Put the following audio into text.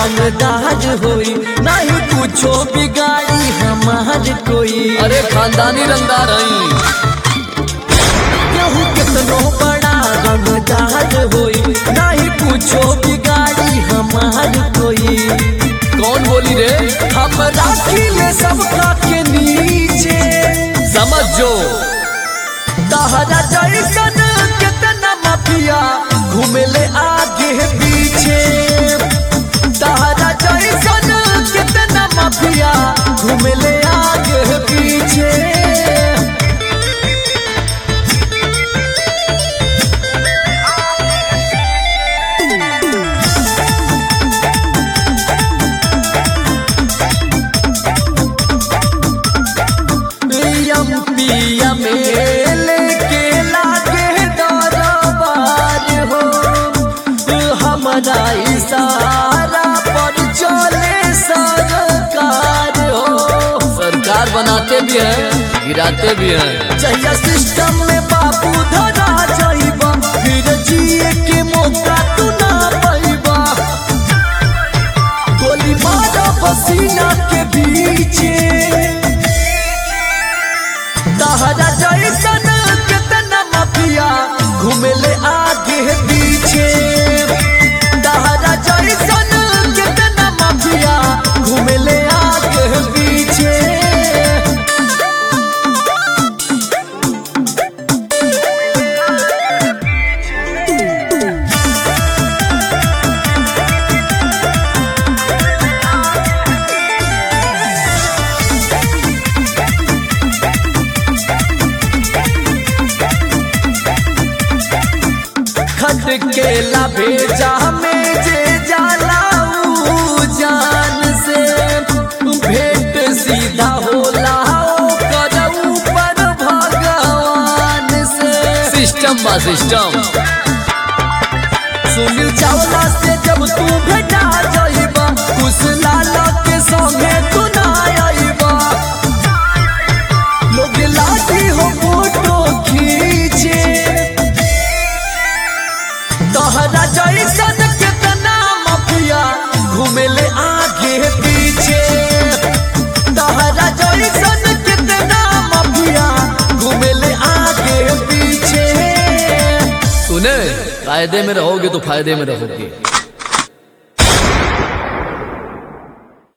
रंगदार होई, नहीं कुछो बिगाड़ी हमार कोई। अरे खानदानी रंगदार हई, केहू कितनो बड़ा रंगदार होई, नहीं कुछो बिगाड़ी हमार कोई। कौन बोली रे? हम राखिले सबका के नीचे, समझ जो तहरा जैसन कितना माफिया घूमेले आगे पीछे। तहरा जैसन कितना माफिया घूमेले आगे पीछे। पिया मेले के लागे दरबार हो, हमारा इशारा पर चले सरकार हो। सरकार बनाते भी हैं, गिराते भी हैं। चाहिए सिस्टम में बाबू धरा जाइबा, फिर जिए के मौका तू ना पाइबा। गोली मारा पसीना के पीछे, तहरा जैसन कितना माफिया घूमेले आगे पीछे। तहरा जैसन कितना माफिया घूमेले आगे पीछे। के ला भेजा में जे जाला ऊ जान से, भेंट सीधा होला ओकर ऊपर भगवान से। सिस्टम बा सिस्टम। सुनील चावला से जब तू भेटा जाइबा, उस लाला के संगे तू ना आइबा। लोग लाठी हो फोटो खींचे, तहरा जैसन कितना माफिया घूमेले आगे पीछे। तहरा जैसन कितना माफिया घूमेले आगे पीछे। सुने, कायदे में रहोगे तो फायदे में रहोगे।